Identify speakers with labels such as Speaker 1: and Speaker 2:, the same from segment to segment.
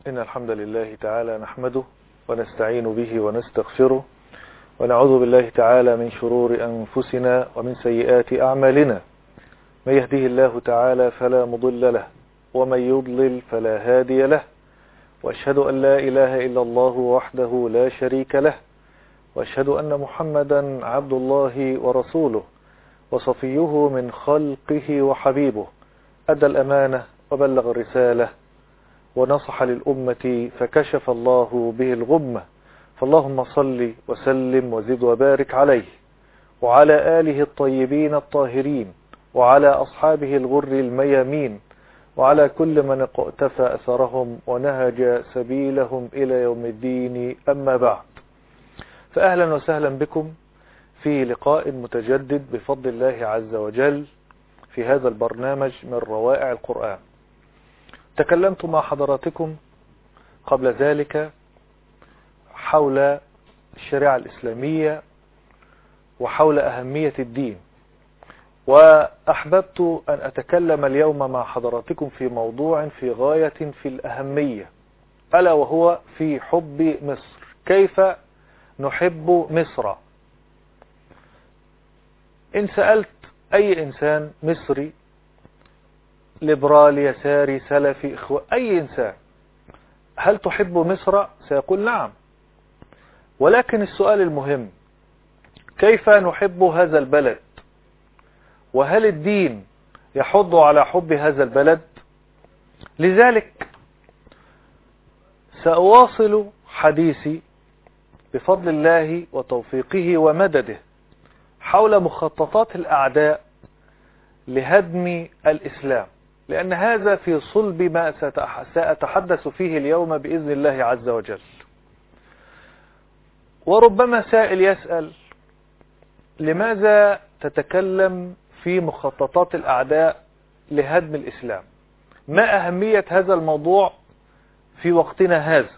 Speaker 1: إن الحمد لله تعالى نحمده ونستعين به ونستغفره ونعوذ بالله تعالى من شرور أنفسنا ومن سيئات أعمالنا. من يهده الله تعالى فلا مضل له ومن يضلل فلا هادي له، وأشهد أن لا إله إلا الله وحده لا شريك له، وأشهد أن محمدا عبد الله ورسوله وصفيه من خلقه وحبيبه، أدى الأمانة وبلغ الرسالة ونصح للأمة فكشف الله به الغمة. فاللهم صل وسلم وزد وبارك عليه وعلى آله الطيبين الطاهرين وعلى أصحابه الغر الميامين وعلى كل من اقتفى أثرهم ونهج سبيلهم إلى يوم الدين. أما بعد، فأهلا وسهلا بكم في لقاء متجدد بفضل الله عز وجل في هذا البرنامج من روائع القرآن. تكلمت مع حضراتكم قبل ذلك حول الشريعة الإسلامية وحول أهمية الدين، وأحببت أن أتكلم اليوم مع حضراتكم في موضوع في غاية في الأهمية، ألا وهو في حب مصر. كيف نحب مصر؟ إن سألت أي إنسان مصري ليبرالي يساري سلفي أي إنسان، هل تحب مصر؟ سيقول نعم. ولكن السؤال المهم، كيف نحب هذا البلد؟ وهل الدين يحض على حب هذا البلد؟ لذلك سأواصل حديثي بفضل الله وتوفيقه ومدده حول مخططات الأعداء لهدم الإسلام، لأن هذا في صلب ما سأتحدث فيه اليوم بإذن الله عز وجل. وربما سائل يسأل: لماذا تتكلم في مخططات الأعداء لهدم الإسلام؟ ما أهمية هذا الموضوع في وقتنا هذا؟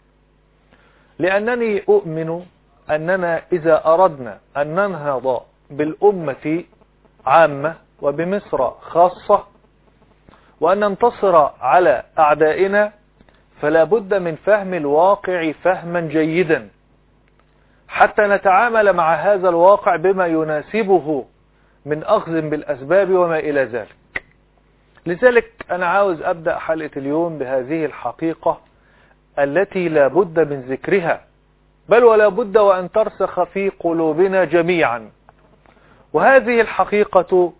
Speaker 1: لأنني أؤمن أننا إذا أردنا أن ننهض بالأمة عامة وبمصر خاصة وأن ننتصر على أعدائنا، فلا بد من فهم الواقع فهما جيدا حتى نتعامل مع هذا الواقع بما يناسبه من أخذ بالأسباب وما إلى ذلك. لذلك أنا عاوز أبدأ حلقة اليوم بهذه الحقيقة التي لا بد من ذكرها، بل ولا بد وأن ترسخ في قلوبنا جميعا. وهذه الحقيقة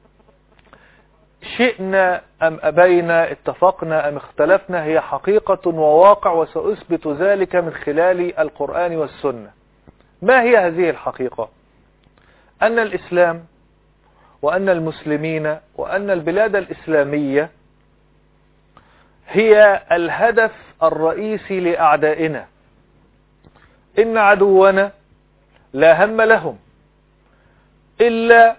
Speaker 1: شئنا أم أبينا، اتفقنا أم اختلفنا، هي حقيقة وواقع، وسأثبت ذلك من خلال القرآن والسنة. ما هي هذه الحقيقة؟ أن الإسلام وأن المسلمين وأن البلاد الإسلامية هي الهدف الرئيسي لأعدائنا. إن عدونا لا هم لهم إلا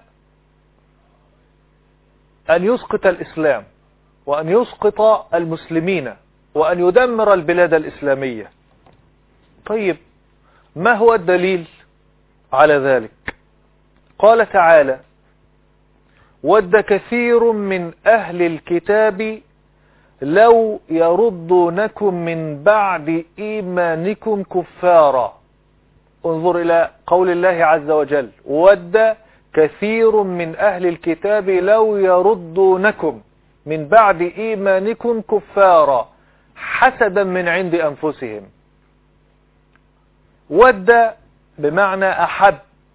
Speaker 1: أن يسقط الإسلام وأن يسقط المسلمين وأن يدمر البلاد الإسلامية. طيب، ما هو الدليل على ذلك؟ قال تعالى: ود كثير من أهل الكتاب لو يردونكم من بعد إيمانكم كفارا. انظر إلى قول الله عز وجل: ود كثير من أهل الكتاب لو يردونكم من بعد إيمانكم كفارا حسدا من عند أنفسهم. ود بمعنى أحب،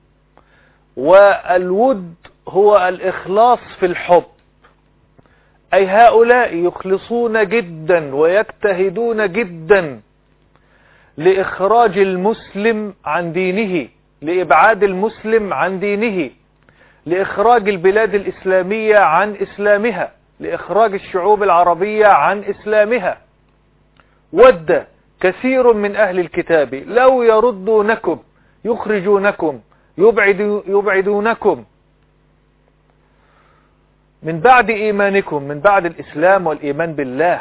Speaker 1: والود هو الإخلاص في الحب، أي هؤلاء يخلصون جدا ويجتهدون جدا لإخراج المسلم عن دينه، لإبعاد المسلم عن دينه، لإخراج البلاد الإسلامية عن إسلامها، لإخراج الشعوب العربية عن إسلامها. ود كثير من أهل الكتاب لو يردونكم، يخرجونكم، يبعدونكم من بعد إيمانكم، من بعد الإسلام والإيمان بالله،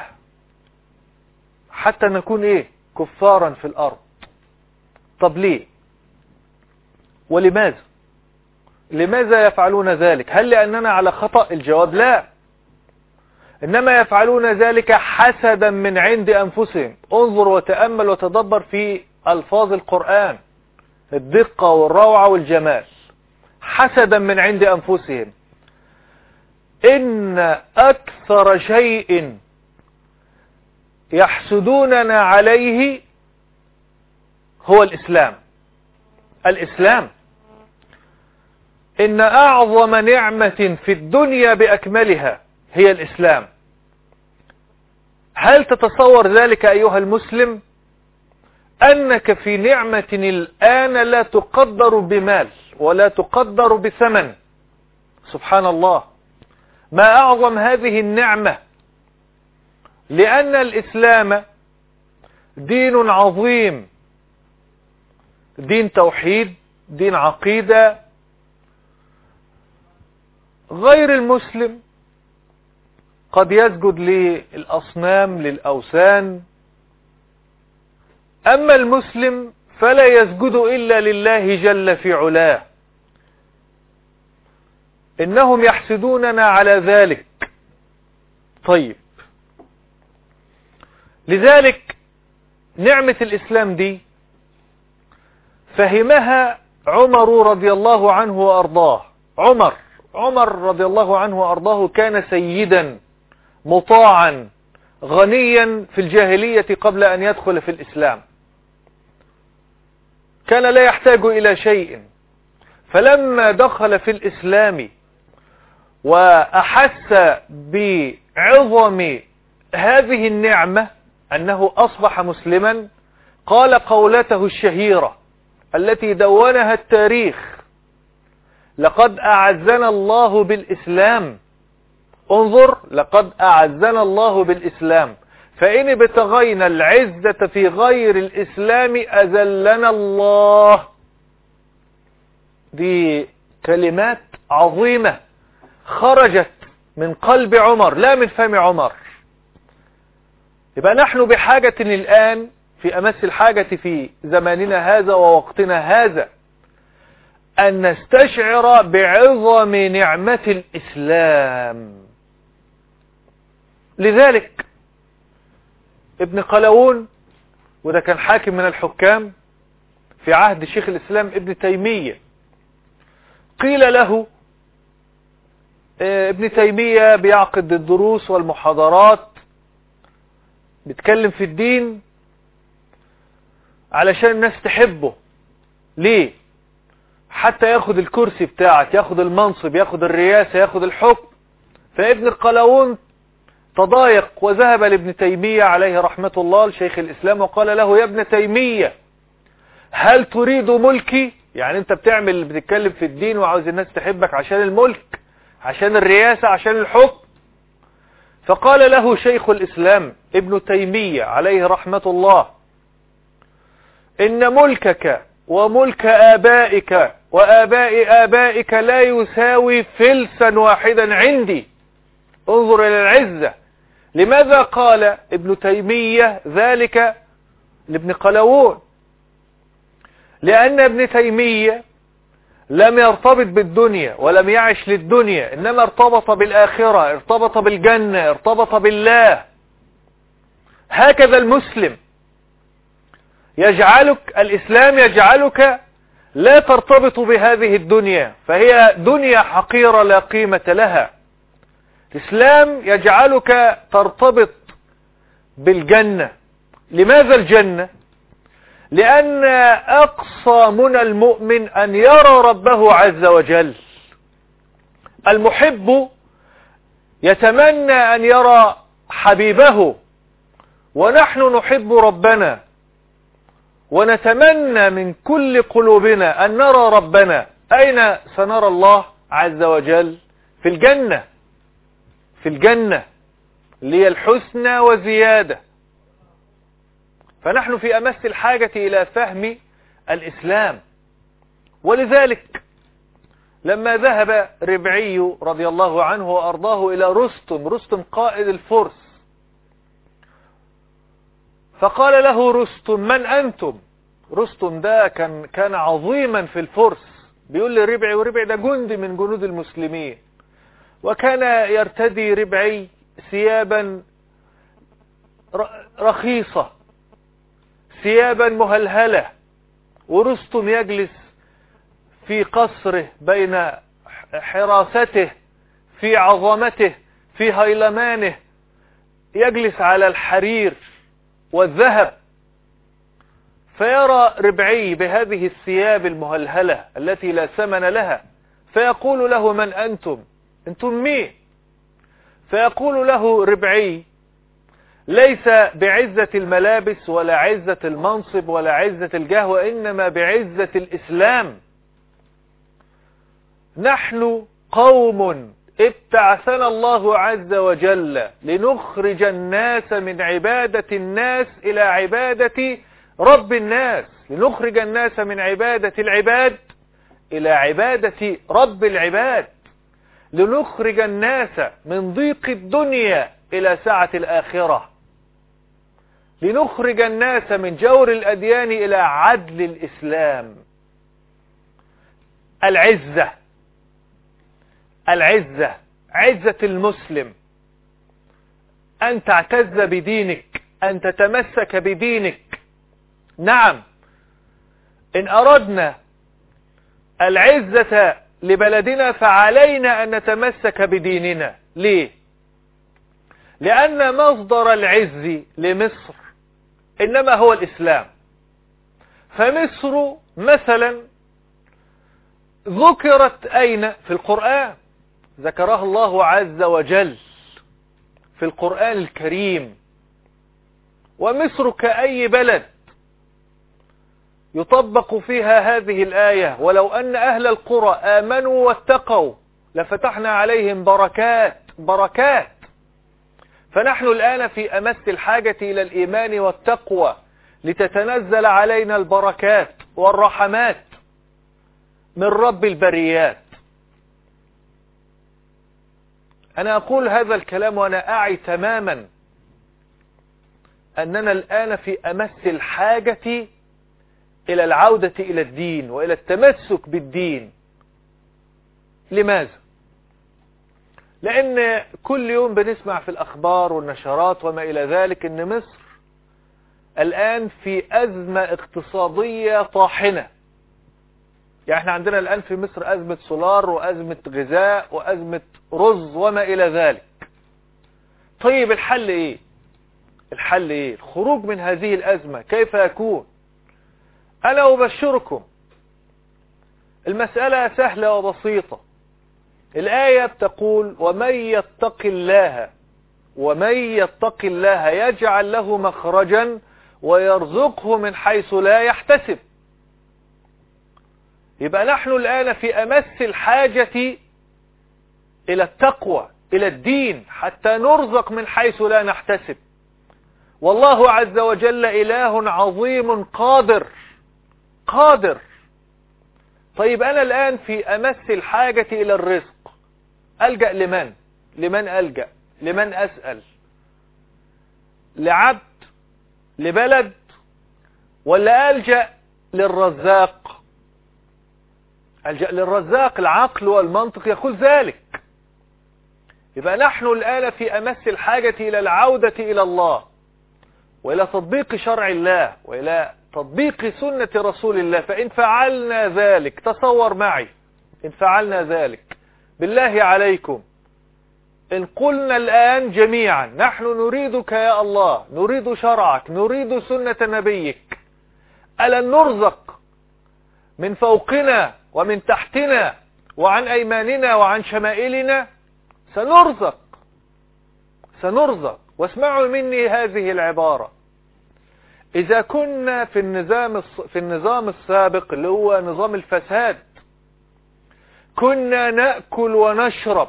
Speaker 1: حتى نكون كفارا في الأرض. طب ليه؟ ولماذا؟ لماذا يفعلون ذلك؟ هل لأننا على خطأ؟ الجواب لا. إنما يفعلون ذلك حسدا من عند أنفسهم. انظر وتأمل وتدبر في ألفاظ القرآن، الدقة والروعة والجمال. حسدا من عند أنفسهم. إن أكثر شيء يحسدوننا عليه هو الإسلام. الإسلام إن أعظم نعمة في الدنيا بأكملها هي الإسلام. هل تتصور ذلك أيها المسلم؟ أنك في نعمة الآن لا تقدر بمال ولا تقدر بثمن. سبحان الله، ما أعظم هذه النعمة، لأن الإسلام دين عظيم، دين توحيد، دين عقيدة. غير المسلم قد يسجد للأصنام للأوثان، أما المسلم فلا يسجد إلا لله جل في علاه. إنهم يحسدوننا على ذلك. طيب، لذلك نعمة الإسلام دي فهمها عمر رضي الله عنه وأرضاه. عمر رضي الله عنه وأرضاه كان سيدا مطاعا غنيا في الجاهلية قبل أن يدخل في الإسلام، كان لا يحتاج إلى شيء. فلما دخل في الإسلام وأحس بعظم هذه النعمة أنه أصبح مسلما، قال قولته الشهيرة التي دونها التاريخ: لقد أعزنا الله بالإسلام. انظر، لقد أعزنا الله بالإسلام، فإن ابتغينا العزة في غير الإسلام أذلنا الله. دي كلمات عظيمة خرجت من قلب عمر لا من فم عمر. يبقى نحن بحاجة الآن، في أمس الحاجة في زماننا هذا ووقتنا هذا، أن نستشعر بعظم نعمة الإسلام. لذلك ابن قلاوون، وده كان حاكم من الحكام في عهد شيخ الإسلام ابن تيمية، قيل له ابن تيمية بيعقد الدروس والمحاضرات، بيتكلم في الدين علشان الناس تحبه. ليه؟ حتى ياخد الكرسي بتاعك، ياخد المنصب، ياخد الرئاسة، ياخد الحكم. فابن القلاوون تضايق وذهب لابن تيمية عليه رحمة الله لشيخ الإسلام وقال له: يا ابن تيمية، هل تريد ملكي؟ يعني انت بتتكلم في الدين وعاوز الناس تحبك عشان الملك، عشان الرئاسة، عشان الحكم؟ فقال له شيخ الإسلام ابن تيمية عليه رحمة الله: إن ملكك وملك آبائك وآباء آبائك لا يساوي فلسا واحدا عندي. انظر إلى العزة. لماذا قال ابن تيمية ذلك لابن قلاوون؟ لأن ابن تيمية لم يرتبط بالدنيا ولم يعش للدنيا، إنما ارتبط بالآخرة، ارتبط بالجنة، ارتبط بالله. هكذا المسلم الإسلام يجعلك لا ترتبط بهذه الدنيا، فهي دنيا حقيرة لا قيمة لها. الإسلام يجعلك ترتبط بالجنة. لماذا الجنة؟ لأن أقصى منى المؤمن أن يرى ربه عز وجل. المحب يتمنى أن يرى حبيبه، ونحن نحب ربنا ونتمنى من كل قلوبنا أن نرى ربنا. أين سنرى الله عز وجل؟ في الجنة. في الجنة لي الحسنى وزيادة. فنحن في أمس الحاجة إلى فهم الإسلام. ولذلك لما ذهب ربعي رضي الله عنه وأرضاه إلى رستم قائد الفرس، فقال له رستم: من أنتم؟ رستم ده كان عظيما في الفرس. بيقول لربعي، وربعي ده جندي من جنود المسلمين، وكان يرتدي ربعي ثيابا رخيصة، ثيابا مهلهلة، ورستم يجلس في قصره بين حراسته في عظمته في هيلمانه، يجلس على الحرير والذهب، فيرى ربعي بهذه الثياب المهلهلة التي لا ثمن لها، فيقول له: من أنتم؟ أنتم مين؟ فيقول له ربعي: ليس بعزة الملابس ولا عزة المنصب ولا عزة الجاه، وإنما بعزة الإسلام. نحن قوم ابتعثنا الله عز وجل لنخرج الناس من عبادة الناس إلى عبادة رب الناس، لنخرج الناس من عبادة العباد إلى عبادة رب العباد، لنخرج الناس من ضيق الدنيا إلى سعة الآخرة، لنخرج الناس من جور الأديان إلى عدل الإسلام. العزة عزة المسلم، أن تعتز بدينك، أن تتمسك بدينك. نعم، إن أردنا العزة لبلدنا فعلينا أن نتمسك بديننا. ليه؟ لأن مصدر العز لمصر إنما هو الإسلام. فمصر مثلا ذكرت أين؟ في القرآن، ذكرها الله عز وجل في القرآن الكريم. ومصر كأي بلد يطبق فيها هذه الآية: ولو أن أهل القرى آمنوا واتقوا لفتحنا عليهم بركات. فنحن الآن في أمس الحاجة إلى الإيمان والتقوى لتتنزل علينا البركات والرحمات من رب البريات. أنا أقول هذا الكلام وأنا أعي تماما أننا الآن في أمس الحاجة إلى العودة إلى الدين وإلى التمسك بالدين. لماذا؟ لأن كل يوم بنسمع في الأخبار والنشرات وما إلى ذلك أن مصر الآن في أزمة اقتصادية طاحنة. يعني احنا عندنا الآن في مصر أزمة سولار وأزمة غذاء وأزمة رز وما إلى ذلك. طيب الحل إيه؟ الحل إيه؟ الخروج من هذه الأزمة كيف يكون؟ أنا أبشركم المسألة سهلة وبسيطة. الآية بتقول: ومن يتق الله يجعل له مخرجا ويرزقه من حيث لا يحتسب. يبقى نحن الآن في أمس الحاجة إلى التقوى، إلى الدين، حتى نرزق من حيث لا نحتسب. والله عز وجل إله عظيم قادر. طيب أنا الآن في أمس الحاجة إلى الرزق، ألجأ لمن ألجأ؟ لمن أسأل؟ لعبد؟ لبلد؟ ولا ألجأ للرزاق؟ ألجأ للرزاق. العقل والمنطق يقول ذلك. يبقى نحن الآن في أمس الحاجة إلى العودة إلى الله وإلى تطبيق شرع الله وإلى تطبيق سنة رسول الله. فإن فعلنا ذلك، تصور معي، إن فعلنا ذلك بالله عليكم، إن قلنا الآن جميعا: نحن نريدك يا الله، نريد شرعك، نريد سنة نبيك، ألن نرزق من فوقنا ومن تحتنا وعن أيماننا وعن شمائلنا؟ سنرزق. واسمعوا مني هذه العبارة: إذا كنا في النظام السابق اللي هو نظام الفساد كنا نأكل ونشرب،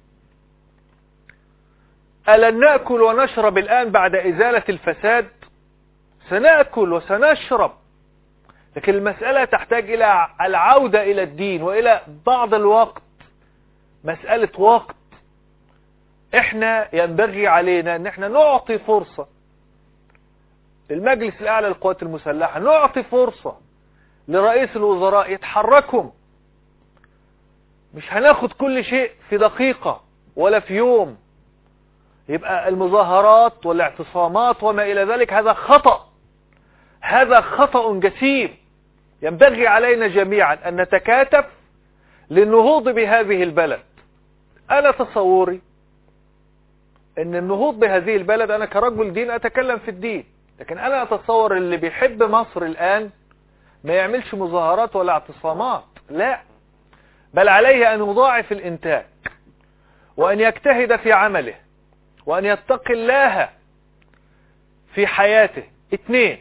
Speaker 1: ألن نأكل ونشرب الآن بعد إزالة الفساد؟ سنأكل وسنشرب. لكن المسألة تحتاج إلى العودة إلى الدين وإلى بعض الوقت، مسألة وقت. إحنا ينبغي علينا أن إحنا نعطي فرصة للمجلس الأعلى للقوات المسلحة، نعطي فرصة لرئيس الوزراء يتحركهم. مش هناخد كل شيء في دقيقة ولا في يوم. يبقى المظاهرات والاعتصامات وما إلى ذلك هذا خطأ، هذا خطأ جسيم. ينبغي علينا جميعا أن نتكاتف للنهوض بهذه البلد. أنا تصوري أن النهوض بهذه البلد، أنا كرجل دين أتكلم في الدين، لكن أنا أتصور اللي بيحب مصر الآن ما يعملش مظاهرات ولا اعتصامات، لا، بل عليه أن يضاعف الإنتاج وأن يجتهد في عمله وأن يتقي الله في حياته. 2،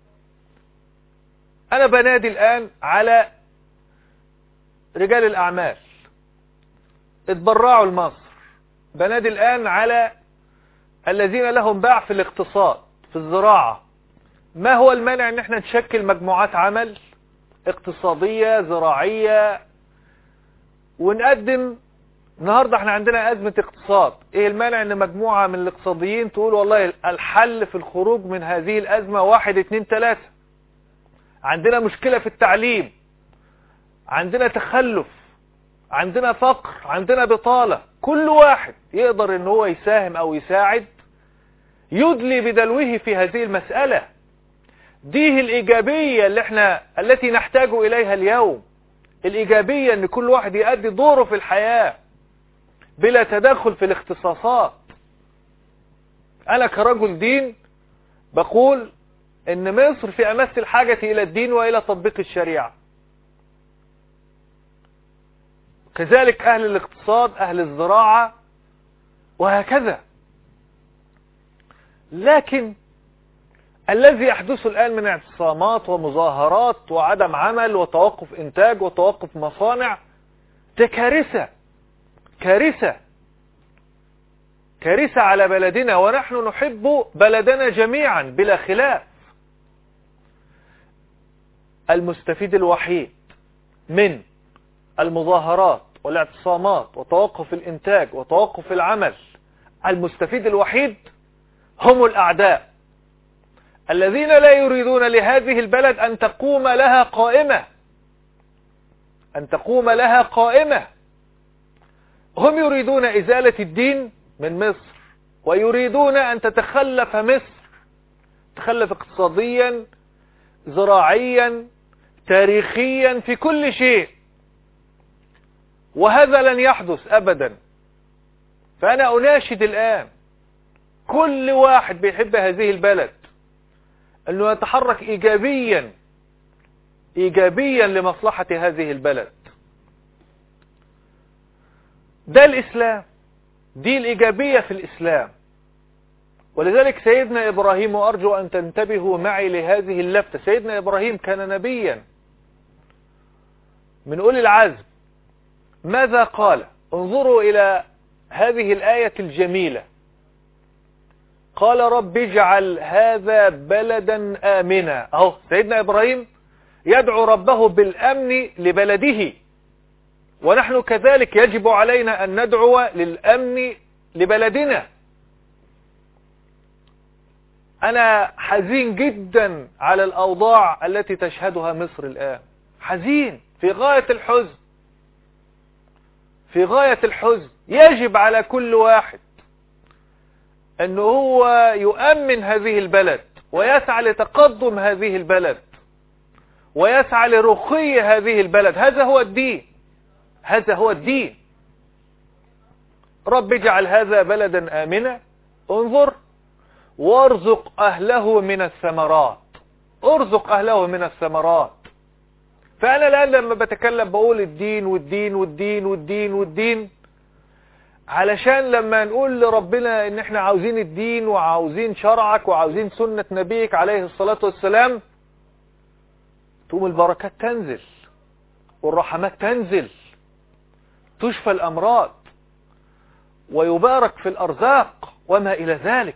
Speaker 1: أنا بنادي الآن على رجال الأعمال اتبرعوا لمصر، بنادي الآن على الذين لهم باع في الاقتصاد في الزراعة. ما هو المانع ان احنا نشكل مجموعات عمل اقتصادية زراعية ونقدم؟ النهاردة احنا عندنا أزمة اقتصاد، ايه المانع ان مجموعة من الاقتصاديين تقول والله الحل في الخروج من هذه الأزمة 1 2 3؟ عندنا مشكلة في التعليم، عندنا تخلف، عندنا فقر، عندنا بطالة، كل واحد يقدر ان هو يساهم او يساعد يدلي بدلوه في هذه المسألة. دي الإيجابية التي نحتاج إليها اليوم، الإيجابية ان كل واحد يؤدي دوره في الحياة بلا تدخل في الاختصاصات. أنا كرجل دين بقول ان مصر في أمس الحاجة إلى الدين وإلى تطبيق الشريعة، كذلك أهل الاقتصاد، أهل الزراعة، وهكذا. لكن الذي يحدث الآن من اعتصامات ومظاهرات وعدم عمل وتوقف إنتاج وتوقف مصانع، ده كارثة، كارثة، كارثة على بلدنا، ونحن نحب بلدنا جميعا بلا خلاف. المستفيد الوحيد من المظاهرات والاعتصامات وتوقف الإنتاج وتوقف العمل، المستفيد الوحيد هم الأعداء الذين لا يريدون لهذه البلد أن تقوم لها قائمة، أن تقوم لها قائمة. هم يريدون إزالة الدين من مصر، ويريدون أن تتخلف مصر، تخلف اقتصاديا زراعيا تاريخيا في كل شيء، وهذا لن يحدث أبدا. فأنا أناشد الآن كل واحد بيحب هذه البلد أنه يتحرك إيجابيا إيجابيا لمصلحة هذه البلد. ده الإسلام، دي الإيجابية في الإسلام. ولذلك سيدنا إبراهيم، وأرجو أن تنتبهوا معي لهذه اللفتة، سيدنا إبراهيم كان نبيا من أولي العزم. ماذا قال؟ انظروا إلى هذه الآية الجميلة. قال رب اجعل هذا بلدا آمنا. أهو سيدنا إبراهيم يدعو ربه بالأمن لبلده، ونحن كذلك يجب علينا أن ندعو للأمن لبلدنا. أنا حزين جدا على الأوضاع التي تشهدها مصر الآن، حزين في غاية الحزن، في غاية الحزن. يجب على كل واحد أنه هو يؤمن هذه البلد ويسعى لتقدم هذه البلد ويسعى لرقي هذه البلد. هذا هو الدين، هذا هو الدين. رب اجعل هذا بلدا آمنا، انظر، وارزق أهله من الثمرات، ارزق أهله من الثمرات. فأنا الآن لما بتكلم بقول الدين والدين والدين والدين والدين، علشان لما نقول لربنا ان احنا عاوزين الدين وعاوزين شرعك وعاوزين سنة نبيك عليه الصلاة والسلام، تقوم البركات تنزل والرحمات تنزل، تشفى الأمراض ويبارك في الأرزاق وما إلى ذلك.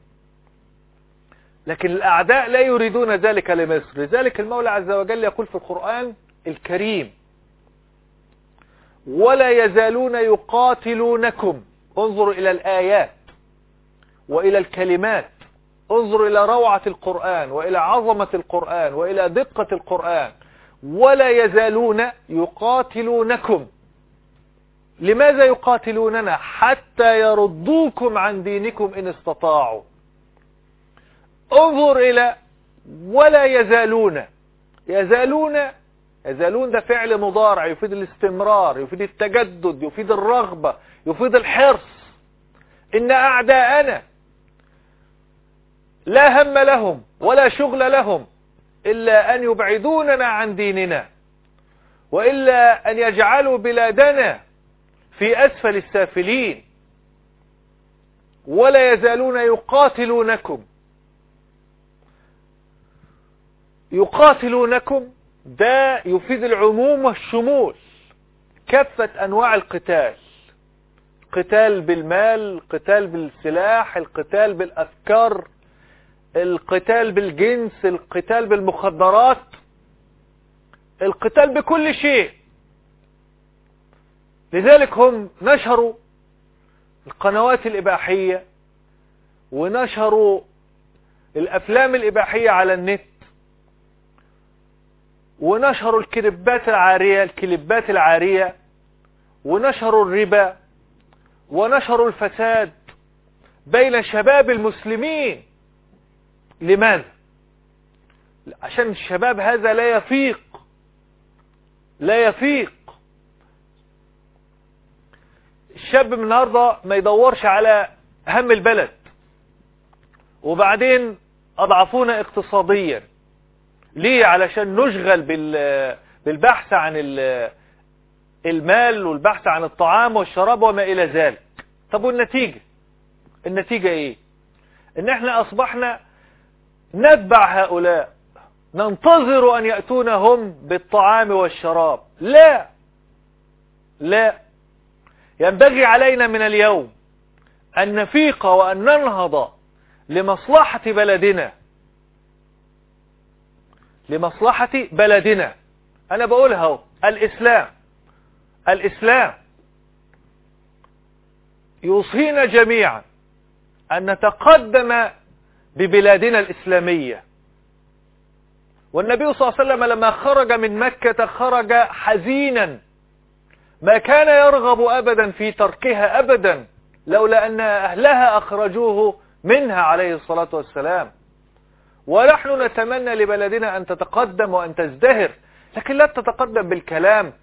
Speaker 1: لكن الأعداء لا يريدون ذلك لمصر. لذلك المولى عز وجل يقول في القرآن الكريم: ولا يزالون يقاتلونكم. انظروا إلى الآيات وإلى الكلمات، انظروا إلى روعة القرآن وإلى عظمة القرآن وإلى دقة القرآن. ولا يزالون يقاتلونكم لماذا يقاتلوننا؟ حتى يردوكم عن دينكم إن استطاعوا. انظر إلى ولا يزالون. يزالون ده فعل مضارع يفيد الاستمرار، يفيد التجدد، يفيد الرغبة، يفيد الحرص. إن أعداءنا لا هم لهم ولا شغل لهم إلا أن يبعدوننا عن ديننا، وإلا أن يجعلوا بلادنا في أسفل السافلين. ولا يزالون يقاتلونكم ده يفيد العموم والشمول، كافة أنواع القتال، قتال بالمال، قتال بالسلاح، القتال بالأفكار، القتال بالجنس، القتال بالمخدرات، القتال بكل شيء. لذلك هم نشروا القنوات الإباحية، ونشروا الأفلام الإباحية على النت، ونشروا الكليبات العارية، ونشروا الربا، ونشروا الفساد بين شباب المسلمين. لماذا؟ عشان الشباب هذا لا يفيق. الشاب من النهارده ما يدورش على هم البلد، وبعدين أضعفونا اقتصاديا. ليه؟ علشان نشغل بالبحث عن المال، والبحث عن الطعام والشراب وما إلى ذلك. طب النتيجة إيه؟ إن احنا أصبحنا نتبع هؤلاء، ننتظر أن يأتون هم بالطعام والشراب. لا، ينبغي علينا من اليوم أن نفيق وأن ننهض لمصلحة بلدنا. أنا بقولها الإسلام يوصينا جميعا أن نتقدم ببلادنا الإسلامية. والنبي صلى الله عليه وسلم لما خرج من مكة خرج حزينا، ما كان يرغب أبدا في تركها أبدا، لولا أن أهلها أخرجوه منها عليه الصلاة والسلام. ونحن نتمنى لبلدنا أن تتقدم وأن تزدهر، لكن لا تتقدم بالكلام،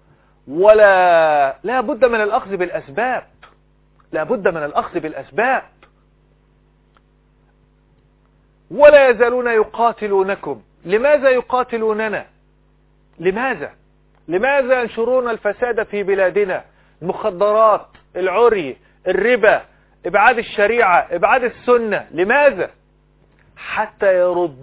Speaker 1: لا بد من الأخذ بالأسباب. ولا يزالون يقاتلونكم. لماذا يقاتلوننا؟ لماذا ينشرون الفساد في بلادنا؟ المخدرات، العري، الربا، إبعاد الشريعة، إبعاد السنة. لماذا؟ حتى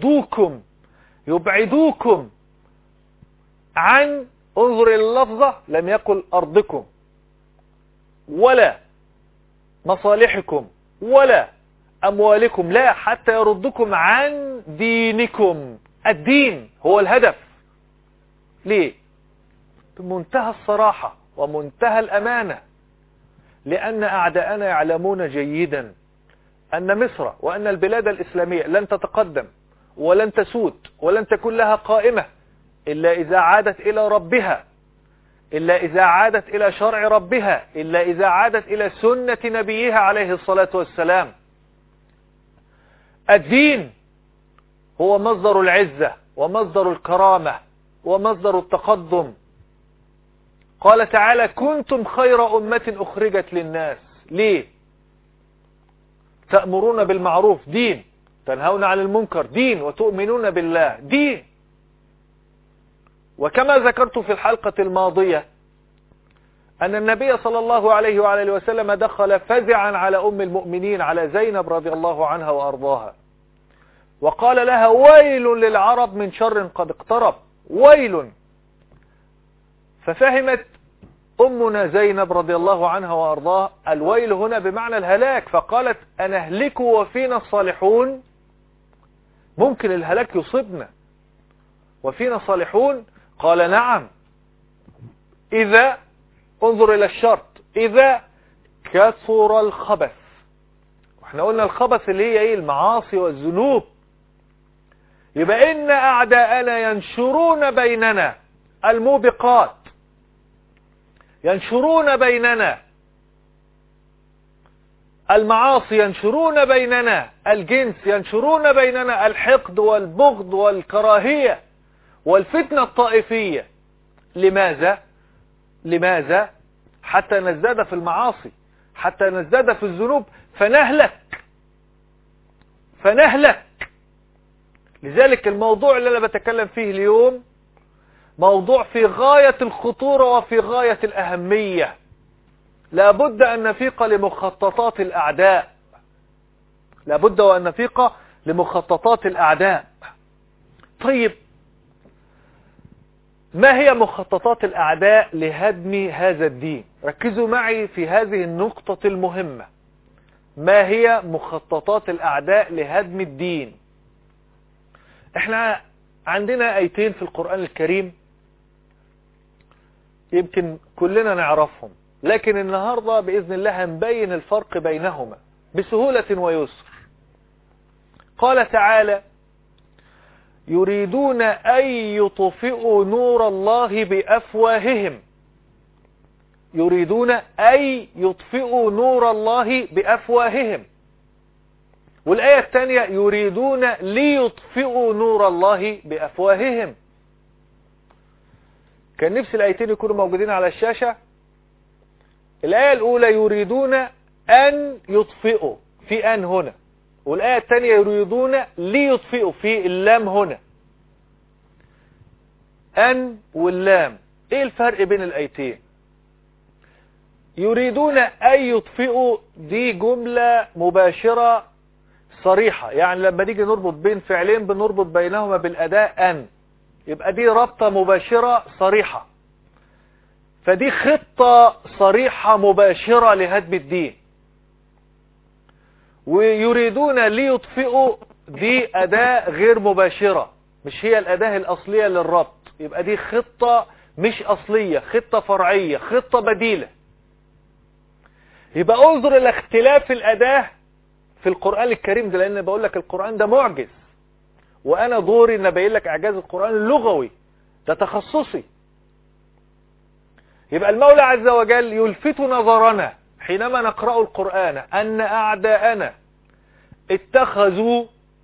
Speaker 1: يبعدوكم عن، انظر إلى اللفظة، لم يقل أرضكم ولا مصالحكم ولا أموالكم، لا، حتى يردكم عن دينكم. الدين هو الهدف. ليه؟ بمنتهى الصراحة ومنتهى الأمانة، لأن أعداءنا يعلمون جيدا أن مصر وأن البلاد الإسلامية لن تتقدم ولن تسود ولن تكون لها قائمة إلا إذا عادت إلى ربها، إلا إذا عادت إلى شرع ربها، إلا إذا عادت إلى سنة نبيها عليه الصلاة والسلام. الدين هو مصدر العزة ومصدر الكرامة ومصدر التقدم. قال تعالى: كنتم خير أمة أخرجت للناس. ليه؟ تأمرون بالمعروف، دين، تنهون عن المنكر، دين، وتؤمنون بالله، دين. وكما ذكرت في الحلقة الماضية أن النبي صلى الله عليه وعلى وسلم دخل فزعا على أم المؤمنين، على زينب رضي الله عنها وأرضاها، وقال لها: ويل للعرب من شر قد اقترب، ويل. ففهمت أمنا زينب رضي الله عنها وأرضاها الويل هنا بمعنى الهلاك، فقالت: أنهلك وفينا الصالحون؟ ممكن الهلاك يصيبنا وفينا صالحون؟ قال: نعم، إذا، انظر إلى الشرط، إذا كثر الخبث. واحنا قلنا الخبث اللي هي ايه؟ المعاصي والذنوب. يبقى إن أعداءنا ينشرون بيننا الموبقات، ينشرون بيننا المعاصي، ينشرون بيننا الجنس، ينشرون بيننا الحقد والبغض والكراهية والفتنة الطائفية. لماذا؟ حتى نزداد في المعاصي، حتى نزداد في الذنوب فنهلك. لذلك الموضوع اللي أنا بتكلم فيه اليوم موضوع في غاية الخطورة وفي غاية الأهمية. لابد أن نفيق لمخططات الأعداء، لابد وأن نفيق لمخططات الأعداء. طيب، ما هي مخططات الأعداء لهدم هذا الدين؟ ركزوا معي في هذه النقطة المهمة. ما هي مخططات الأعداء لهدم الدين؟ احنا عندنا آيتين في القرآن الكريم يمكن كلنا نعرفهم، لكن النهاردة بإذن الله هنبين الفرق بينهما بسهولة ويسر. قال تعالى: يريدون أن يطفئوا نور الله بأفواههم. يريدون أن يطفئوا نور الله بأفواههم. والآية الثانية: يريدون ليطفئوا نور الله بأفواههم. كان نفس الآيتين يكونوا موجودين على الشاشة. الآية الأولى يريدون أن يطفئوا، في أن هنا، والآية الثانية يريدون ليطفئوا، في اللام هنا، أن واللام. إيه الفرق بين الآيتين؟ يريدون أن يطفئوا دي جملة مباشرة صريحة، يعني لما نيجي نربط بين فعلين بنربط بينهما بالأداة أن، يبقى دي ربطة مباشرة صريحة، فدي خطة صريحة مباشرة لهدم الدين. ويريدون ليطفئوا دي أداة غير مباشرة، مش هي الأداة الأصلية للربط، يبقى دي خطة مش أصلية، خطة فرعية، خطة بديلة. يبقى انظر إلى اختلاف الأداة في القرآن الكريم ده، لأن بقول لك القرآن ده معجز، وأنا دوري أن أبين لك إعجاز القرآن اللغوي، ده تخصصي. يبقى المولى عز وجل يلفت نظرنا حينما نقرأ القرآن أن أعداءنا اتخذوا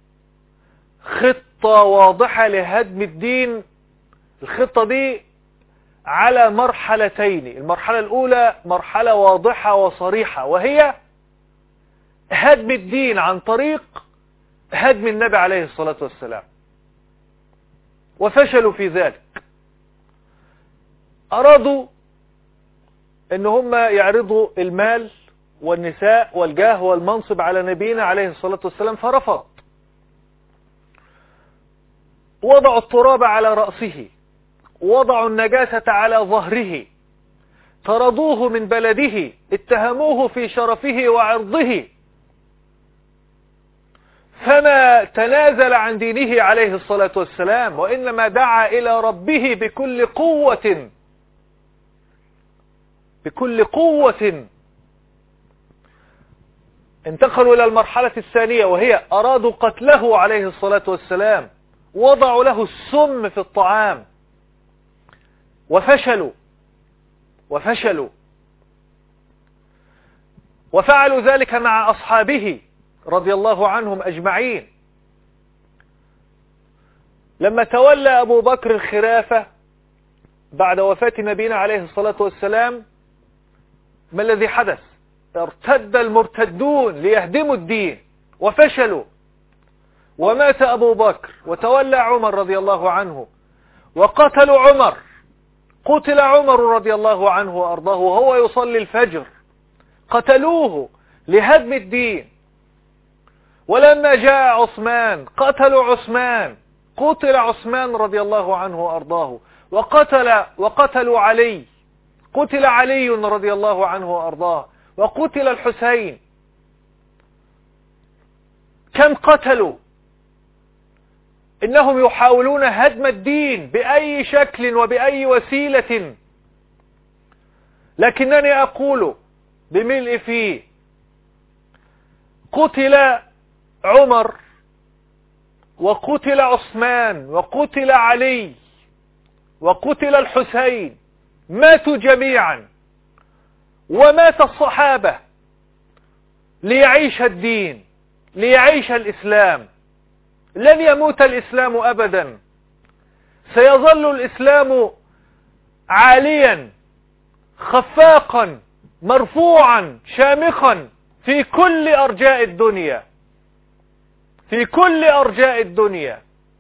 Speaker 1: خطة واضحة لهدم الدين. الخطة دي على مرحلتين. المرحلة الأولى مرحلة واضحة وصريحة، وهي هدم الدين عن طريق هدم النبي عليه الصلاة والسلام، وفشلوا في ذلك. أرادوا ان هم يعرضوا المال والنساء والجاه والمنصب على نبينا عليه الصلاة والسلام، فرفض. وضعوا التراب على رأسه، وضعوا النجاسة على ظهره، طردوه من بلده، اتهموه في شرفه وعرضه، فما تنازل عن دينه عليه الصلاة والسلام، وإنما دعا إلى ربه بكل قوة، بكل قوة. انتقلوا إلى المرحلة الثانية، وهي أرادوا قتله عليه الصلاة والسلام، وضعوا له السم في الطعام، وفشلوا وفعلوا ذلك مع أصحابه رضي الله عنهم أجمعين. لما تولى أبو بكر الخلافة بعد وفاة نبينا عليه الصلاة والسلام، ما الذي حدث؟ ارتد المرتدون ليهدموا الدين وفشلوا، ومات أبو بكر، وتولى عمر رضي الله عنه، وقتلوا عمر، قتل عمر رضي الله عنه وأرضاه وهو يصلي الفجر، قتلوه لهدم الدين. ولما جاء عثمان قتلوا عثمان، قتل عثمان رضي الله عنه وأرضاه، وقتلوا علي، قتل علي رضي الله عنه وأرضاه، وقتل الحسين. كم قتلوا؟ إنهم يحاولون هدم الدين بأي شكل وبأي وسيلة، لكنني أقول بملء فيه: قتل عمر، وقتل عثمان، وقتل علي، وقتل الحسين، ماتوا جميعا ومات الصحابة ليعيش الدين، ليعيش الإسلام. لن يموت الإسلام أبدا، سيظل الإسلام عاليا خفاقا مرفوعا شامخا في كل أرجاء الدنيا، في كل أرجاء الدنيا.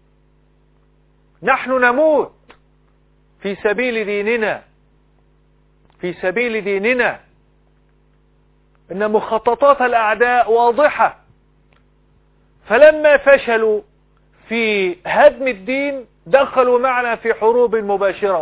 Speaker 1: نحن نموت في سبيل ديننا، في سبيل ديننا. إن مخططات الأعداء واضحة، فلما فشلوا في هدم الدين دخلوا معنا في حروب مباشرة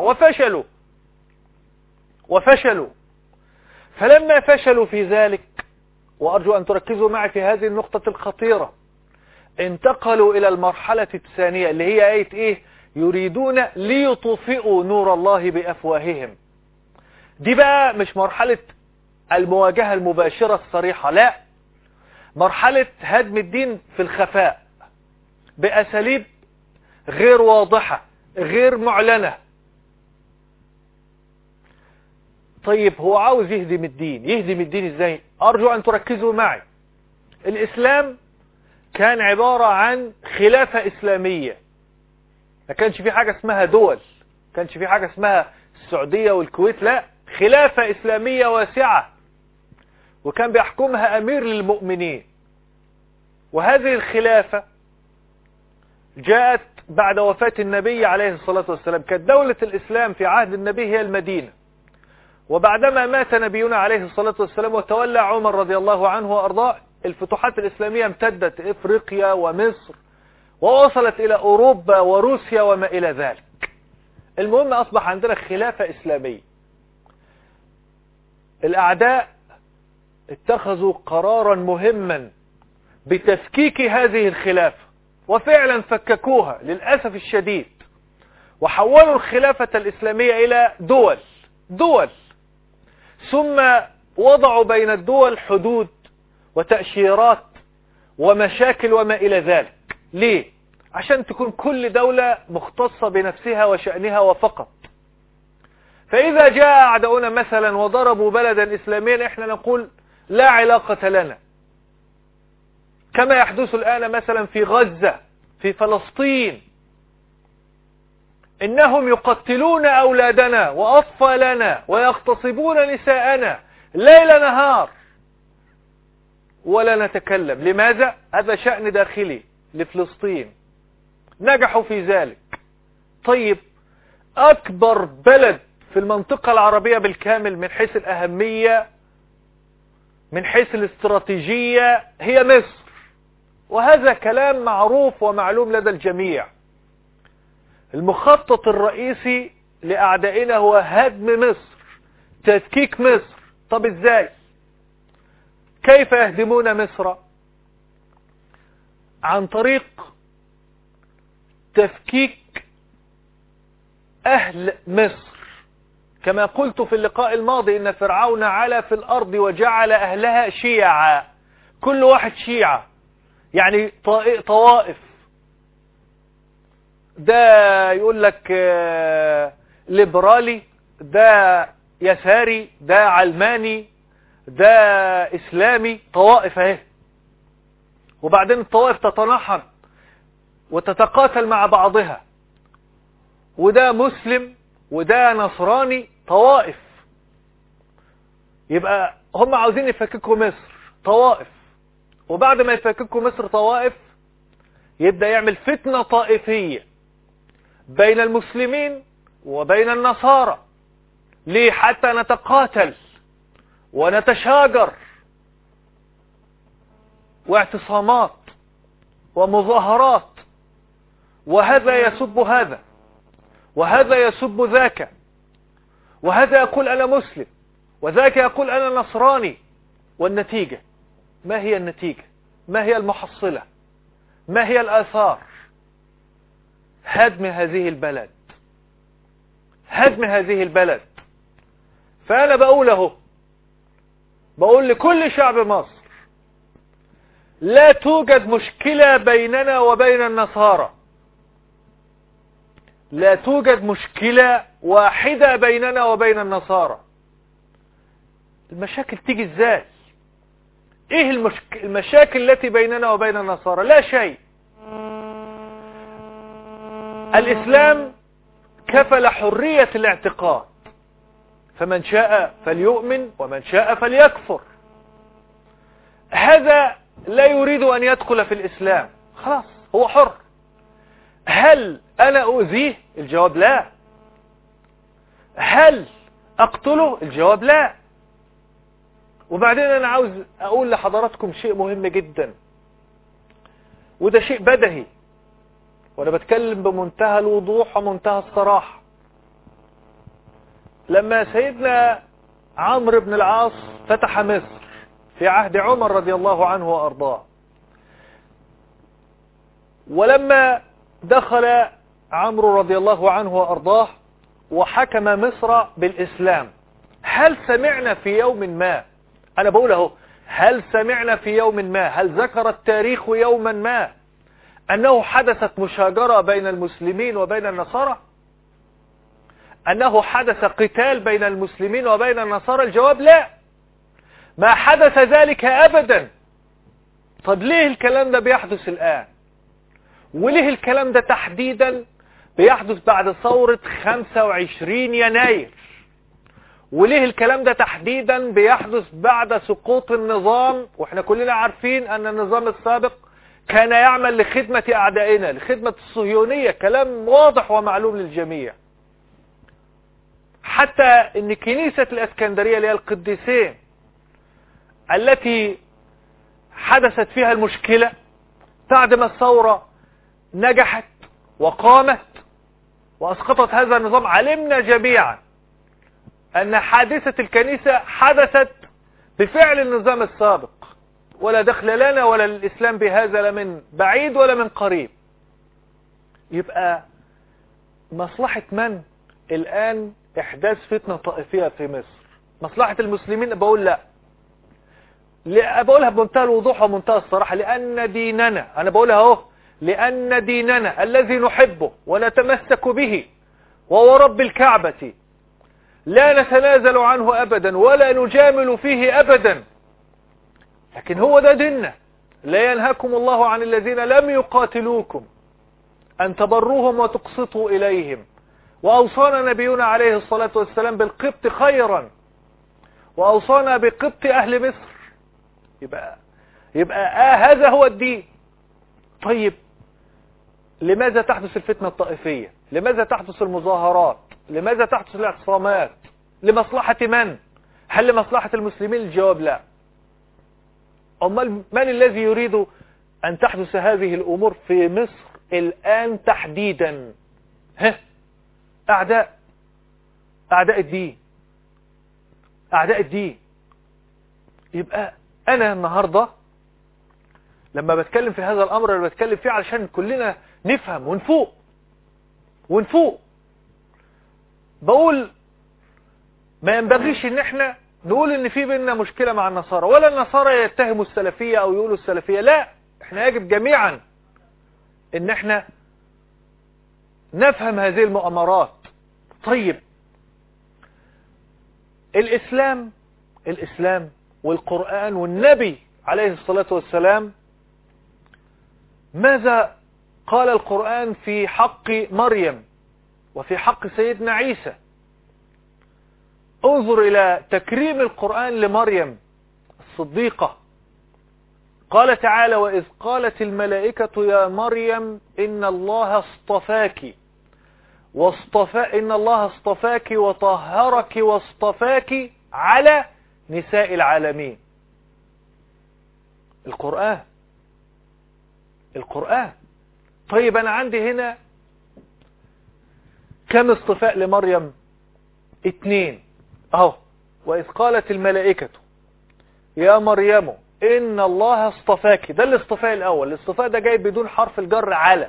Speaker 1: وفشلوا. فلما فشلوا في ذلك، وأرجو أن تركزوا معي في هذه النقطة الخطيرة، انتقلوا إلى المرحلة الثانية اللي هي آية إيه؟ يريدون ليطفئوا نور الله بأفواههم. دي بقى مش مرحلة المواجهة المباشرة الصريحة، لا، مرحلة هدم الدين في الخفاء بأساليب غير واضحة غير معلنة. طيب هو عاوز يهدم الدين ازاي؟ أرجو أن تركزوا معي. الإسلام كان عبارة عن خلافة إسلامية، ما كانش في حاجة اسمها دول، ما كانش في حاجة اسمها السعودية والكويت، لا، خلافة إسلامية واسعة، وكان بيحكمها أمير للمؤمنين. وهذه الخلافة جاءت بعد وفاة النبي عليه الصلاة والسلام. كانت دولة الإسلام في عهد النبي هي المدينة، وبعدما مات نبينا عليه الصلاة والسلام وتولى عمر رضي الله عنه وأرضاه، الفتوحات الإسلامية امتدت إفريقيا ومصر ووصلت إلى أوروبا وروسيا وما إلى ذلك. المهم أصبح عندنا خلافة إسلامية. الأعداء اتخذوا قرارا مهما بتفكيك هذه الخلافة، وفعلا فككوها للأسف الشديد، وحولوا الخلافة الإسلامية إلى دول، ثم وضعوا بين الدول حدود وتأشيرات ومشاكل وما إلى ذلك. ليه؟ عشان تكون كل دولة مختصة بنفسها وشأنها وفقط. فإذا جاء أعداؤنا مثلا وضربوا بلدا إسلاميا، إحنا نقول لا علاقة لنا، كما يحدث الآن مثلا في غزة، في فلسطين، إنهم يقتلون أولادنا وأطفالنا ويغتصبون نساءنا ليل نهار ولا نتكلم. لماذا؟ هذا شأن داخلي لفلسطين، نجحوا في ذلك. طيب أكبر بلد في المنطقة العربية بالكامل من حيث الأهمية، من حيث الاستراتيجية، هي مصر، وهذا كلام معروف ومعلوم لدى الجميع. المخطط الرئيسي لأعدائنا هو هدم مصر، تفكيك مصر. طب ازاي؟ كيف يهدمون مصر؟ عن طريق تفكيك أهل مصر. كما قلت في اللقاء الماضي إن فرعون علا في الأرض وجعل أهلها شيعا، كل واحد شيعة، يعني طوائف. ده يقول لك ليبرالي، ده يساري، ده علماني، ده إسلامي، طوائف اهي. وبعدين الطوائف تتنحر وتتقاتل مع بعضها، وده مسلم وده نصراني، طوائف. يبقى هم عاوزين يفككوا مصر، طوائف. وبعد ما يفككوا مصر طوائف، يبدأ يعمل فتنة طائفية بين المسلمين وبين النصارى. ليه؟ حتى نتقاتل ونتشاجر، واعتصامات ومظاهرات، وهذا يسب هذا وهذا يسب ذاك، وهذا يقول أنا مسلم وذاك يقول أنا نصراني. والنتيجة ما هي؟ النتيجة ما هي؟ المحصلة ما هي؟ الآثار هدم هذه البلد، هدم هذه البلد. فأنا بقول لكل شعب مصر: لا توجد مشكلة بيننا وبين النصارى، لا توجد مشكلة واحدة بيننا وبين النصارى. المشاكل تيجي ازاي؟ ايه المشاكل التي بيننا وبين النصارى؟ لا شيء. الإسلام كفل حرية الاعتقاد، فمن شاء فليؤمن ومن شاء فليكفر. هذا لا يريد أن يدخل في الإسلام، خلاص هو حر. هل أنا أؤذيه؟ الجواب لا. هل أقتله؟ الجواب لا. وبعدين أنا عاوز أقول لحضراتكم شيء مهم جدا، وده شيء بدهي، وأنا بتكلم بمنتهى الوضوح ومنتهى الصراحة. لما سيدنا عمرو بن العاص فتح مصر في عهد عمر رضي الله عنه وأرضاه، ولما دخل عمرو رضي الله عنه وأرضاه وحكم مصر بالإسلام، هل سمعنا في يوم ما، أنا بقول اهو، هل سمعنا في يوم ما، هل ذكر التاريخ يوما ما أنه حدثت مشاجرة بين المسلمين وبين النصارى؟ أنه حدث قتال بين المسلمين وبين النصارى؟ الجواب لا، ما حدث ذلك أبدا. طب ليه الكلام ده بيحدث الآن؟ وليه الكلام ده تحديدا بيحدث بعد ثورة 25 يناير؟ وليه الكلام ده تحديدا بيحدث بعد سقوط النظام، واحنا كلنا عارفين أن النظام السابق كان يعمل لخدمة أعدائنا، لخدمة الصهيونية، كلام واضح ومعلوم للجميع. حتى ان كنيسة الاسكندرية اللي هي القديسين التي حدثت فيها المشكلة بعد ما الثورة نجحت وقامت واسقطت هذا النظام، علمنا جميعا ان حادثة الكنيسة حدثت بفعل النظام السابق، ولا دخل لنا ولا للإسلام بهذا، لا من بعيد ولا من قريب. يبقى مصلحة من الآن إحداث فتنة طائفية في مصر؟ مصلحة المسلمين؟ بقول لا، بقولها بمنتهى الوضوح ومنتهى الصراحة، لأن ديننا، أنا بقولها اهو، لأن ديننا الذي نحبه ونتمسك به وهو رب الكعبة لا نتنازل عنه أبدا ولا نجامل فيه أبدا، لكن هو ده ديننا. لا ينهاكم الله عن الذين لم يقاتلوكم أن تبروهم وتقسطوا إليهم، وأوصانا نبينا عليه الصلاة والسلام بالقبط خيرا، وأوصانا بقبط أهل مصر. يبقى هذا هو الدين. طيب لماذا تحدث الفتنة الطائفية؟ لماذا تحدث المظاهرات؟ لماذا تحدث الاعتصامات؟ لمصلحة من؟ هل لمصلحة المسلمين؟ الجواب لا. أمال من الذي يريد أن تحدث هذه الأمور في مصر الآن تحديدا؟ أعداء الدين، أعداء الدين. يبقى أنا النهاردة لما بتكلم في هذا الأمر، أنا بتكلم فيه علشان كلنا نفهم ونفوق. بقول ما ينبغيش ان احنا نقول ان في بيننا مشكلة مع النصارى، ولا النصارى يتهموا السلفية او يقولوا السلفية، لا، احنا يجب جميعا ان احنا نفهم هذه المؤامرات. طيب الإسلام والقرآن والنبي عليه الصلاة والسلام، ماذا قال القرآن في حق مريم وفي حق سيدنا عيسى؟ انظر إلى تكريم القرآن لمريم الصديقة. قال تعالى: وإذ قالت الملائكة يا مريم إن الله اصطفاك وطهرك واصطفاك على نساء العالمين. القرآن. طيب أنا عندي هنا كم اصطفاء لمريم؟ 2 اهو. وإذ قالت الملائكة يا مريم إن الله اصطفاك، ده الاصطفاء الأول. الاصطفاء ده جاي بدون حرف الجر على.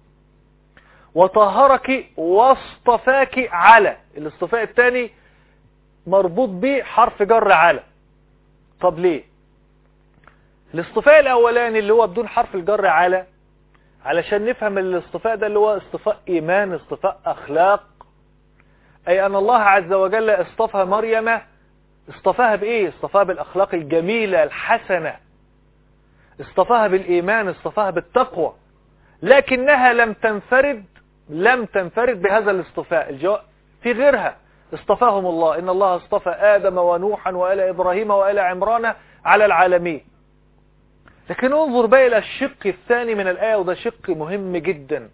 Speaker 1: وطهرك واصطفاك على، الاصطفاء الثاني مربوط به حرف جر على. طب ليه؟ الاصطفاء الأولاني اللي هو بدون حرف الجر على، علشان نفهم الاصطفاء ده اللي هو اصطفاء إيمان، اصطفاء أخلاق، أي أن الله عز وجل اصطفى مريم اصطفاها بإيه؟ اصطفاها بالأخلاق الجميلة الحسنة، اصطفاها بالإيمان، اصطفاها بالتقوى، لكنها لم تنفرد بهذا الاصطفاء. الجواب في غيرها اصطفاهم الله. إن الله اصطفى آدم ونوحا وآل إبراهيم وآل عمران على العالمين. لكن انظر بقى إلى الشق الثاني من الآية، وده شق مهم جدا.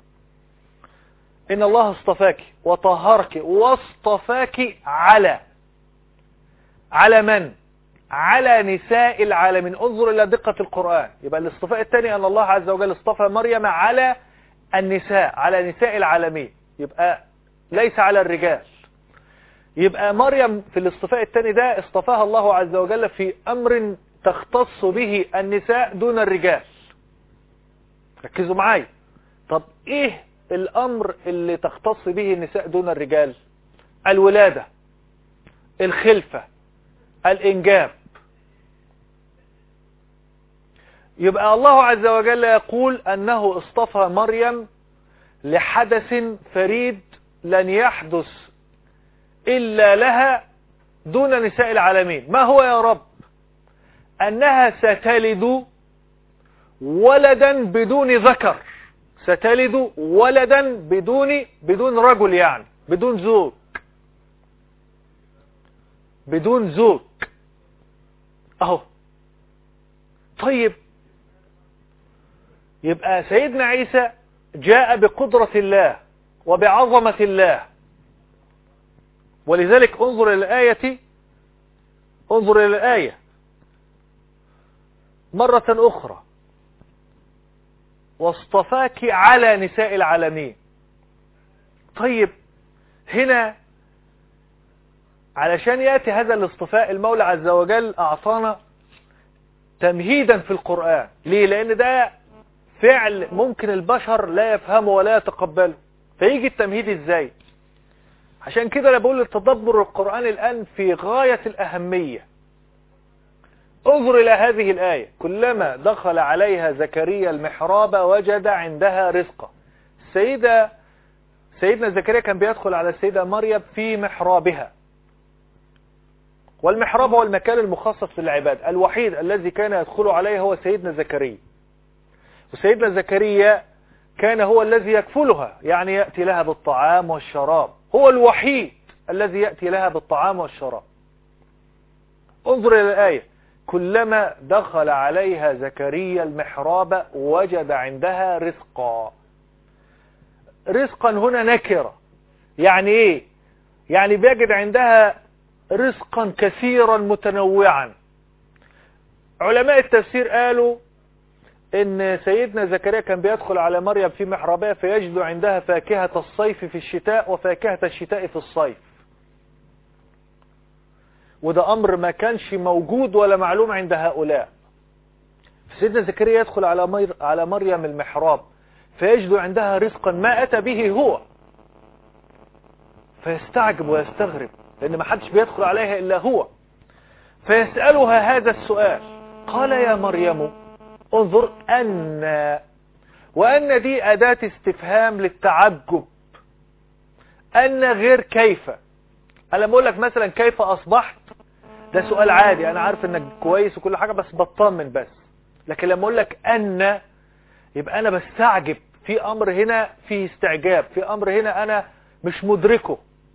Speaker 1: إن الله اصطفاك وطهرك واصطفاك على من؟ على نساء العالمين. انظر إلى دقة القرآن. يبقى الاصطفاء الثاني أن الله عز وجل اصطفى مريم على النساء، على نساء العالمين، يبقى ليس على الرجال. يبقى مريم في الاصطفاء الثاني ده اصطفاها الله عز وجل في أمر تختص به النساء دون الرجال. ركزوا معايا. طب ايه الأمر اللي تختص به النساء دون الرجال؟ الولادة، الخلفة، الإنجاب. يبقى الله عز وجل يقول أنه اصطفى مريم لحدث فريد لن يحدث إلا لها دون نساء العالمين. ما هو يا رب؟ أنها ستلد ولدا بدون ذكر، ستلد ولدا بدون رجل، يعني بدون زوج اهو. طيب يبقى سيدنا عيسى جاء بقدرة الله وبعظمة الله، ولذلك انظر إلى الآية مرة أخرى. واصطفاك على نساء العالمين. طيب هنا علشان يأتي هذا الاصطفاء المولى عز وجل أعطانا تمهيدا في القرآن. ليه؟ لأن ده فعل ممكن البشر لا يفهمه ولا يتقبله، فيجي التمهيد ازاي؟ عشان كده انا بقول التدبر القرآن الآن في غاية الأهمية. انظر إلى هذه الآية. كلما دخل عليها زكريا المحراب وجد عندها رزقا. سيدنا زكريا كان بيدخل على السيدة مريم في محرابها، والمحراب هو المكان المخصص للعباد. الوحيد الذي كان يدخل عليه هو سيدنا زكريا، وسيدنا زكريا كان هو الذي يكفلها، يعني يأتي لها بالطعام والشراب. هو الوحيد الذي يأتي لها بالطعام والشراب. انظر إلى الآية. كلما دخل عليها زكريا المحراب وجد عندها رزقا. رزقا هنا نكرة. يعني ايه؟ يعني بيجد عندها رزقا كثيرا متنوعا. علماء التفسير قالوا ان سيدنا زكريا كان بيدخل على مريم في محرابها فيجد عندها فاكهة الصيف في الشتاء وفاكهة الشتاء في الصيف. وده امر ما كانش موجود ولا معلوم عند هؤلاء. سيدنا زكريا يدخل على مريم المحراب فيجد عندها رزقا ما اتى به هو، فيستعجب ويستغرب لان ما حدش بيدخل عليها الا هو. فيسألها هذا السؤال. قال يا مريم انظر وأن دي أداة استفهام للتعجب. أن غير كيف. أنا بقول لك مثلا كيف أصبحت، ده سؤال عادي، أنا عارف أنك كويس وكل حاجة بس بطمن بس. لكن لما أقول لك أن يبقى أنا بستعجب، في أمر هنا فيه استعجاب، في أمر هنا أنا مش مدركه.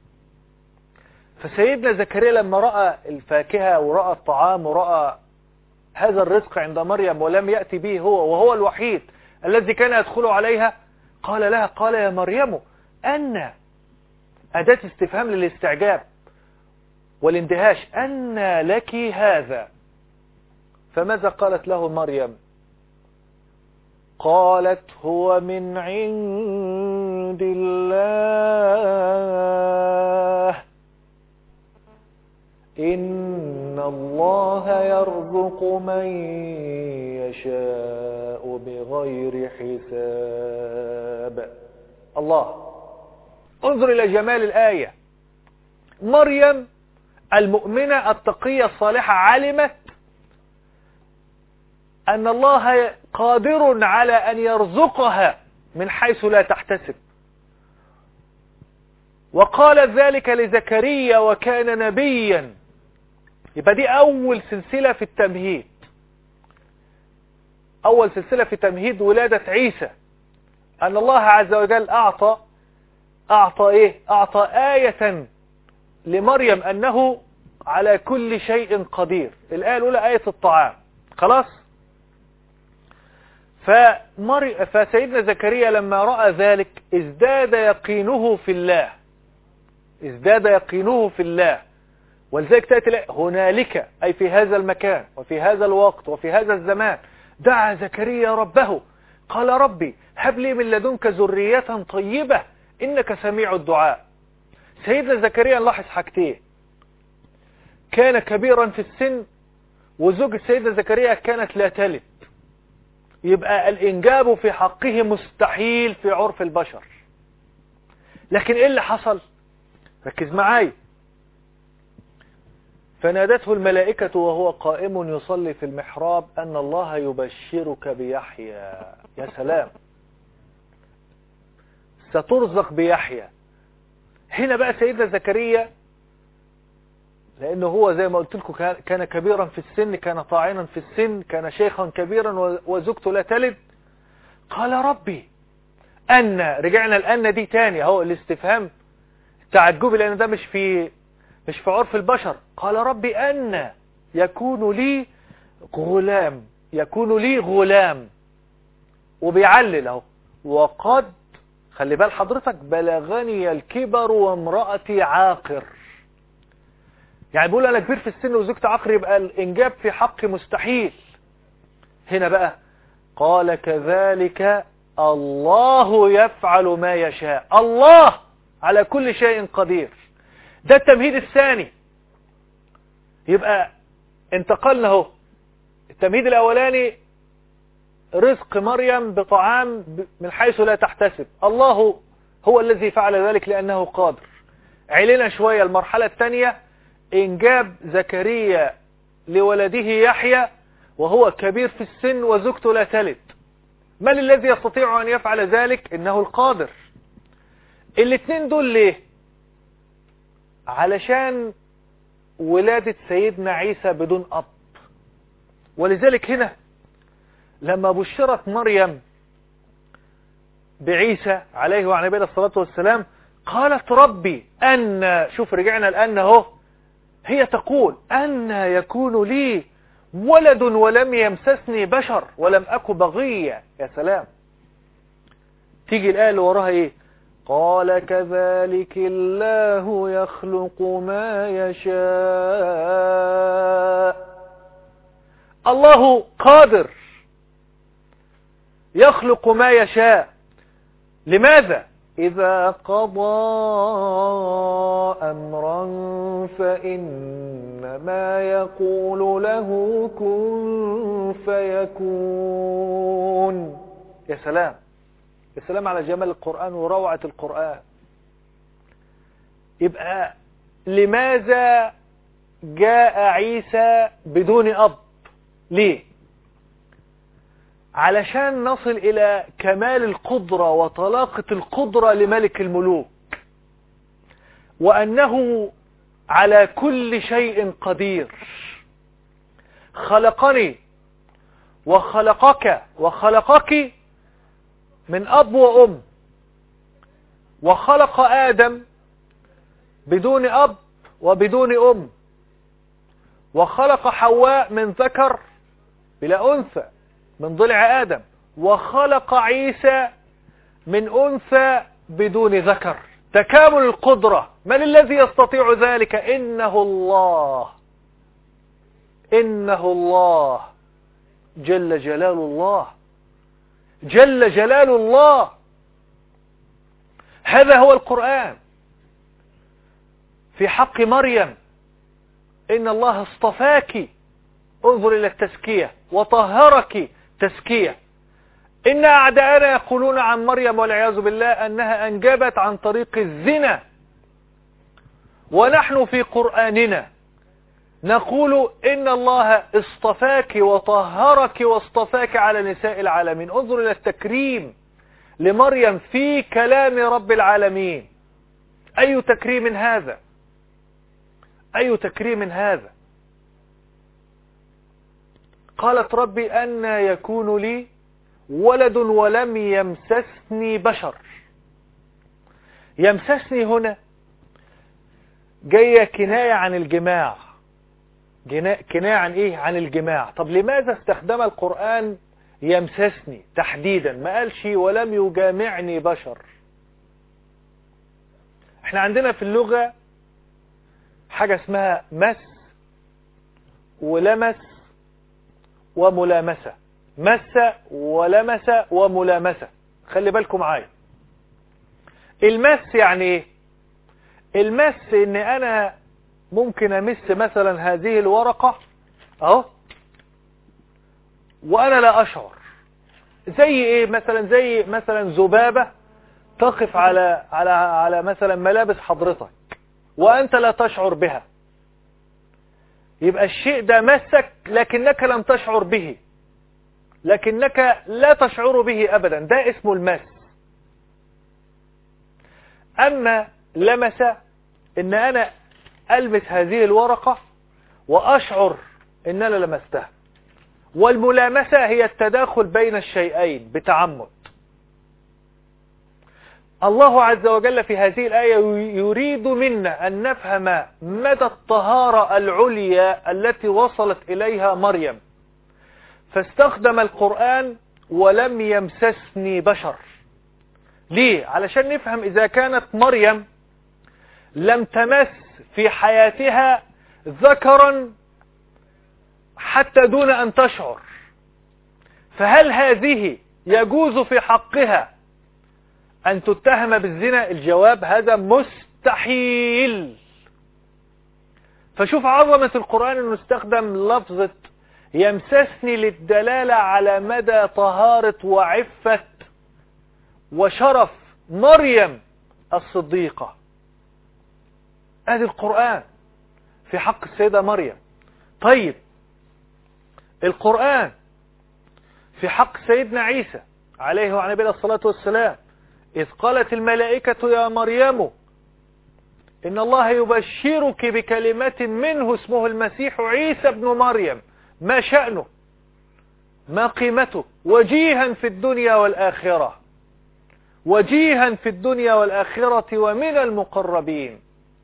Speaker 1: فسيدنا زكريا لما رأى الفاكهة ورأى الطعام ورأى هذا الرزق عند مريم ولم يأتي به هو، وهو الوحيد الذي كان يدخل عليها، قال لها قال يا مريم أن أداة استفهام للاستعجاب والاندهاش. أن لك هذا؟ فماذا قالت له مريم؟ قالت هو من عند الله إن الله يرزق من يشاء بغير حساب. الله. انظر إلى جمال الآية. مريم المؤمنة التقية الصالحة علمت أن الله قادر على أن يرزقها من حيث لا تحتسب، وقال ذلك لزكريا وكان نبيا يبقى دي أول سلسلة في التمهيد، أول سلسلة في تمهيد ولادة عيسى، أن الله عز وجل أعطى آية لمريم أنه على كل شيء قدير. الآية الأولى آية الطعام، خلاص. فسيدنا زكريا لما رأى ذلك ازداد يقينه في الله، ولذلك تأتي هنالك، أي في هذا المكان وفي هذا الوقت وفي هذا الزمان، دعا زكريا ربه قال ربي هب لي من لدنك ذرية طيبة إنك سميع الدعاء. سيدنا زكريا نلاحظ حاجتين، كان كبيرا في السن، وزوج سيدنا زكريا كانت لا تلد، يبقى الإنجاب في حقه مستحيل في عرف البشر. لكن إيه اللي حصل؟ ركز معاي. فنادته الملائكة وهو قائم يصلي في المحراب أن الله يبشرك بيحيى. يا سلام، سترزق بيحيى. هنا بقى سيدنا زكريا لأنه هو زي ما قلت لكم كان كبيرا في السن، كان طاعنا في السن، كان شيخا كبيرا وزوجته لا تلد، قال ربي أن، رجعنا الأن دي تاني اهو الاستفهام تعجبي، لأن ده مش في عرف البشر. قال ربي أن يكون لي غلام، وبيعلل اهو، وقد، خلي بال حضرتك، بلغني الكبر وامرأتي عاقر. يعني بيقول أنا كبير في السن وزوجتي عاقر، يبقى الإنجاب في حقي مستحيل. هنا بقى قال كذلك الله يفعل ما يشاء، الله على كل شيء قدير. ده التمهيد الثاني. يبقى انتقلنا اهو، التمهيد الأولاني رزق مريم بطعام من حيث لا تحتسب، الله هو الذي فعل ذلك لأنه قادر. علينا شوية المرحلة الثانية، إنجاب زكريا لولده يحيى وهو كبير في السن وزوجته لا تلد. من الذي يستطيع أن يفعل ذلك؟ إنه القادر. الاثنين دول ليه؟ علشان ولادة سيدنا عيسى بدون أب. ولذلك هنا لما بشرت مريم بعيسى عليه وعلى نبينا الصلاة والسلام قالت ربي أن، شوف رجعنا الآن اهو، هي تقول أن يكون لي ولد ولم يمسسني بشر ولم أك بغيا. يا سلام. تيجي الآية اللي وراها إيه؟ قال كذلك الله يخلق ما يشاء. الله قادر يخلق ما يشاء. لماذا؟ إذا قضى أمرا فإنما يقول له كن فيكون. يا سلام، يا سلام على جمال القرآن وروعة القرآن. يبقى لماذا جاء عيسى بدون أب؟ ليه؟ علشان نصل إلى كمال القدرة وطلاقة القدرة لملك الملوك، وأنه على كل شيء قدير. خلقني وخلقك وخلقك من أب وأم، وخلق آدم بدون أب وبدون أم، وخلق حواء من ذكر بلا أنثى من ضلع آدم، وخلق عيسى من أنثى بدون ذكر. تكامل القدرة. من الذي يستطيع ذلك؟ إنه الله، إنه الله جل جلال الله، جل جلال الله. هذا هو القرآن في حق مريم. إن الله اصطفاك، انظر إلى التزكية، وطهرك تزكية. إن أعداءنا يقولون عن مريم والعياذ بالله أنها أنجبت عن طريق الزنا، ونحن في قرآننا نقول إن الله اصطفاك وطهرك واصطفاك على نساء العالمين. انظر إلى التكريم لمريم في كلام رب العالمين. أي تكريم هذا؟ أي تكريم هذا؟ قالت ربي أنى يكون لي ولد ولم يمسسني بشر. يمسسني هنا جاية كناية عن الجماع. كناية عن ايه؟ عن الجماع. طب لماذا استخدم القرآن يمسسني تحديدا؟ ما قالش ولم يجامعني بشر. احنا عندنا في اللغة حاجة اسمها مس ولمس وملامسة. مس ولمس وملامسة. خلي بالكم معايا. المس يعني ايه؟ المس ان انا ممكن امس مثلا هذه الورقة اهو وانا لا اشعر. زي ايه مثلا؟ زي مثلا ذبابة تقف على مثلا ملابس حضرتك وانت لا تشعر بها. يبقى الشيء ده مسك لكنك لم تشعر به، لكنك لا تشعر به ابدا. ده اسمه المس. اما لمس ان انا ألمس هذه الورقة وأشعر إن أنا لمستها. والملامسة هي التداخل بين الشيئين بتعمد. الله عز وجل في هذه الآية يريد منا أن نفهم مدى الطهارة العليا التي وصلت إليها مريم، فاستخدم القرآن ولم يمسسني بشر. ليه؟ علشان نفهم إذا كانت مريم لم تمس في حياتها ذكرا حتى دون أن تشعر، فهل هذه يجوز في حقها أن تتهم بالزنا؟ الجواب هذا مستحيل. فشوف عظمة القرآن أنه استخدم لفظة يمسسني للدلالة على مدى طهارة وعفة وشرف مريم الصديقة. هذا القرآن في حق السيدة مريم. طيب القرآن في حق سيدنا عيسى عليه وعلى نبينا الصلاة والسلام، إذ قالت الملائكة يا مريم إن الله يبشرك بكلمة منه اسمه المسيح عيسى ابن مريم. ما شأنه؟ ما قيمته؟ وجيها في الدنيا والآخرة، وجيها في الدنيا والآخرة ومن المقربين.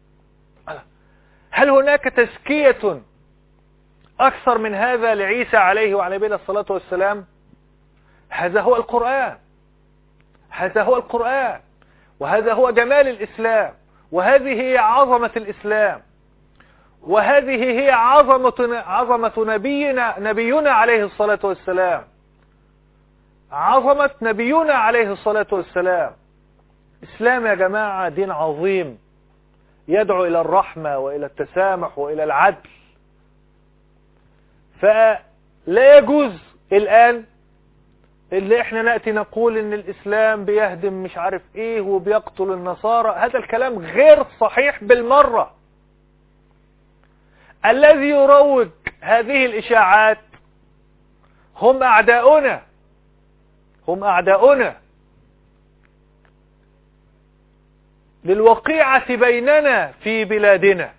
Speaker 1: هل هناك تزكية أكثر من هذا لعيسى عليه وعلى نبينا الصلاة والسلام؟ هذا هو القرآن. هذا هو القرآن، وهذا هو جمال الإسلام، وهذه هي عظمة الإسلام، وهذه هي عظمة نبينا عليه الصلاة والسلام. عظمة نبينا عليه الصلاة والسلام. إسلام يا جماعة دين عظيم يدعو إلى الرحمة وإلى التسامح وإلى العدل. فلا يجوز الآن اللي احنا نأتي نقول ان الإسلام بيهدم مش عارف ايه وبيقتل النصارى. هذا الكلام غير صحيح بالمرة. الذي يروج هذه الإشاعات هم أعداؤنا، هم أعداؤنا للوقيعة بيننا في بلادنا.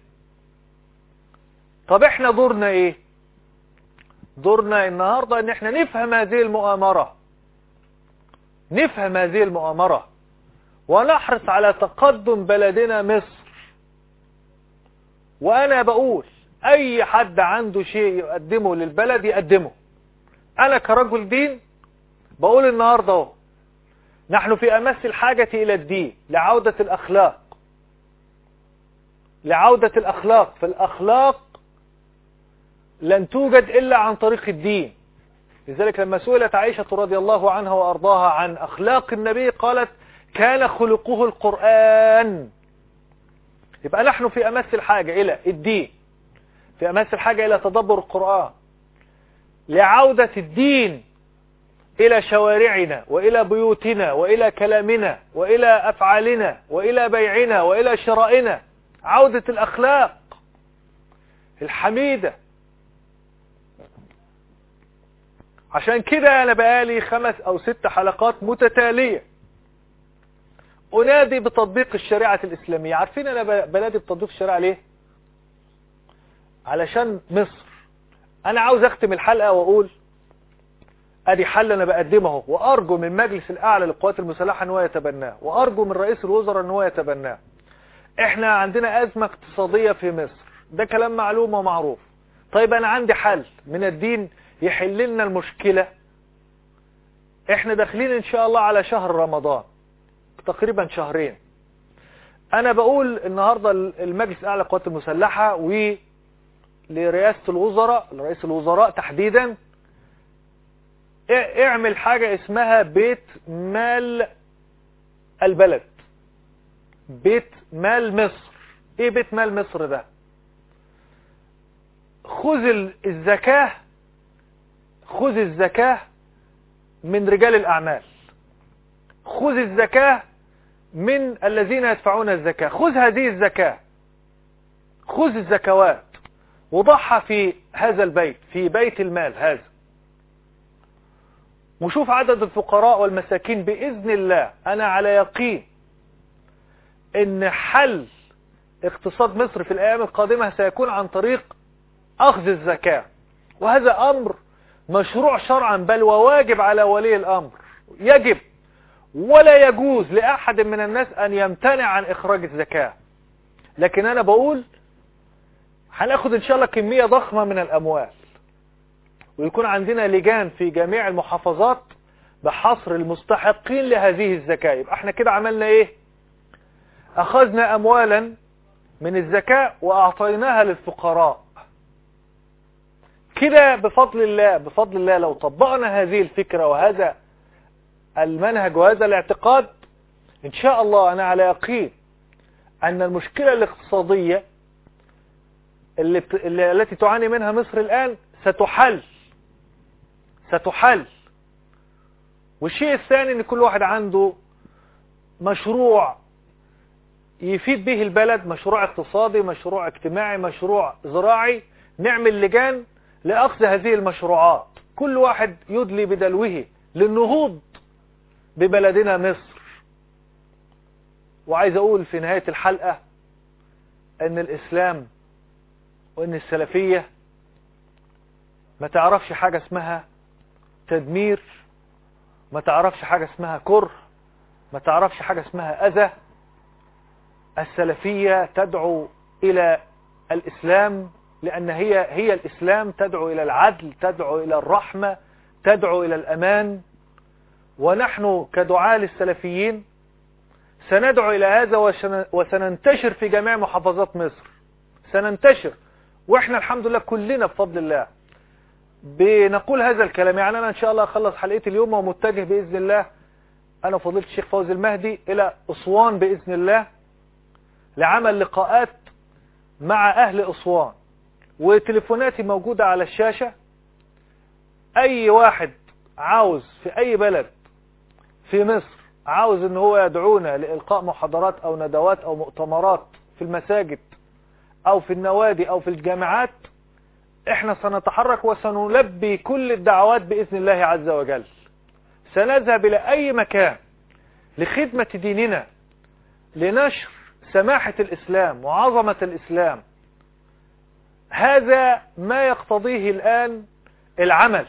Speaker 1: طب احنا دورنا ايه؟ دورنا النهاردة ان احنا نفهم هذه المؤامرة، نفهم هذه المؤامرة ونحرص على تقدم بلدنا مصر. وانا بقول اي حد عنده شيء يقدمه للبلد يقدمه. انا كرجل دين بقول النهاردة اهو نحن في امس الحاجة الى الدين، لعودة الاخلاق، لعودة الاخلاق. فالاخلاق لن توجد الا عن طريق الدين. لذلك لما سئلت عائشة رضي الله عنها وارضاها عن اخلاق النبي قالت كان خلقه القرآن. يبقى نحن في امس الحاجة الى الدين، في امس الحاجة الى تدبر القرآن، لعودة الدين إلى شوارعنا وإلى بيوتنا وإلى كلامنا وإلى أفعالنا وإلى بيعنا وإلى شرائنا. عودة الأخلاق الحميدة. عشان كده أنا بقالي 5 أو 6 حلقات متتالية أنادي بتطبيق الشريعة الإسلامية. عارفين أنا بنادي بتطبيق الشريعة ليه؟ علشان مصر أنا عاوز أختم الحلقة وأقول أدي حل أنا بقدمه، وأرجو من مجلس الأعلى للقوات المسلحة أنه يتبناه، وأرجو من رئيس الوزراء أنه يتبناه. إحنا عندنا أزمة اقتصادية في مصر، ده كلام معلوم ومعروف. طيب أنا عندي حل من الدين يحل لنا المشكلة. إحنا داخلين إن شاء الله على شهر رمضان، تقريبا شهرين. أنا بقول النهاردة المجلس الأعلى للقوات المسلحة ولرئاسة الوزراء، لرئيس الوزراء تحديدا، اعمل حاجة اسمها بيت مال البلد، بيت مال مصر. ايه بيت مال مصر ده؟ خذ الزكاة من رجال الأعمال، خذ الزكاة من الذين يدفعون الزكاة، خذ هذه الزكاة، خذ الزكوات وضعها في هذا البيت، في بيت المال هذا، وشوف عدد الفقراء والمساكين. بإذن الله أنا على يقين إن حل اقتصاد مصر في الأيام القادمة سيكون عن طريق أخذ الزكاة، وهذا أمر مشروع شرعا، بل وواجب على ولي الأمر. يجب ولا يجوز لأحد من الناس أن يمتنع عن إخراج الزكاة. لكن أنا بقول هناخد إن شاء الله كمية ضخمة من الأموال، ويكون عندنا لجان في جميع المحافظات بحصر المستحقين لهذه الزكاة. يبقى احنا كده عملنا ايه؟ أخذنا أموالا من الزكاة وأعطيناها للفقراء. كده بفضل الله لو طبقنا هذه الفكرة وهذا المنهج وهذا الاعتقاد، إن شاء الله أنا على يقين أن المشكلة الاقتصادية التي تعاني منها مصر الآن ستحل. والشيء الثاني أن كل واحد عنده مشروع يفيد به البلد، مشروع اقتصادي، مشروع اجتماعي، مشروع زراعي، نعمل لجان لأخذ هذه المشروعات، كل واحد يدلي بدلوه للنهوض ببلدنا مصر. وعايز أقول في نهاية الحلقة أن الإسلام وأن السلفية ما تعرفش حاجة اسمها تدمير، ما تعرفش حاجة اسمها كره، ما تعرفش حاجة اسمها أذى. السلفية تدعو إلى الإسلام، لأن هي الإسلام، تدعو إلى العدل، تدعو إلى الرحمة، تدعو إلى الأمان. ونحن كدعاة للسلفيين سندعو إلى هذا، وسننتشر في جميع محافظات مصر، سننتشر. وإحنا الحمد لله كلنا بفضل الله بنقول هذا الكلام. يعني أنا إن شاء الله أخلص حلقتي اليوم ومتجه بإذن الله أنا فضيلة الشيخ فوزي المهدي إلى أسوان بإذن الله لعمل لقاءات مع أهل أسوان، وتليفوناتي موجودة على الشاشة. أي واحد عاوز في أي بلد في مصر عاوز إن هو يدعونا لإلقاء محاضرات أو ندوات أو مؤتمرات في المساجد أو في النوادي أو في الجامعات، إحنا سنتحرك وسنلبي كل الدعوات بإذن الله عز وجل. سنذهب إلى أي مكان لخدمة ديننا، لنشر سماحة الإسلام وعظمة الإسلام. هذا ما يقتضيه الآن العمل.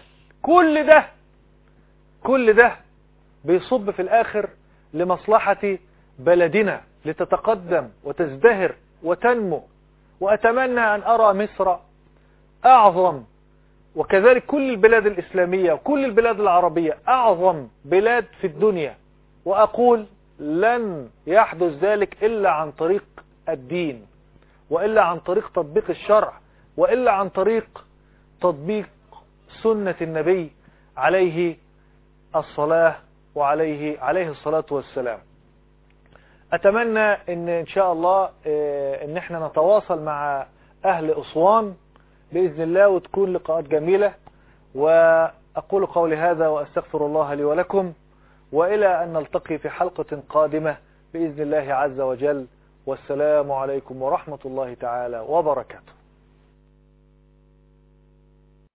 Speaker 1: كل ده بيصب في الآخر لمصلحة بلدنا، لتتقدم وتزدهر وتنمو. وأتمنى أن أرى مصر أعظم، وكذلك كل البلاد الإسلامية وكل البلاد العربية أعظم بلاد في الدنيا. وأقول لن يحدث ذلك إلا عن طريق الدين، وإلا عن طريق تطبيق الشرع، وإلا عن طريق تطبيق سنة النبي عليه الصلاة عليه الصلاة والسلام. أتمنى إن شاء الله إن احنا نتواصل مع أهل أسوان بإذن الله، وتكون لقاءات جميلة. وأقول قولي هذا وأستغفر الله لي ولكم، وإلى أن نلتقي في حلقة قادمة بإذن الله عز وجل. والسلام عليكم ورحمة الله تعالى وبركاته.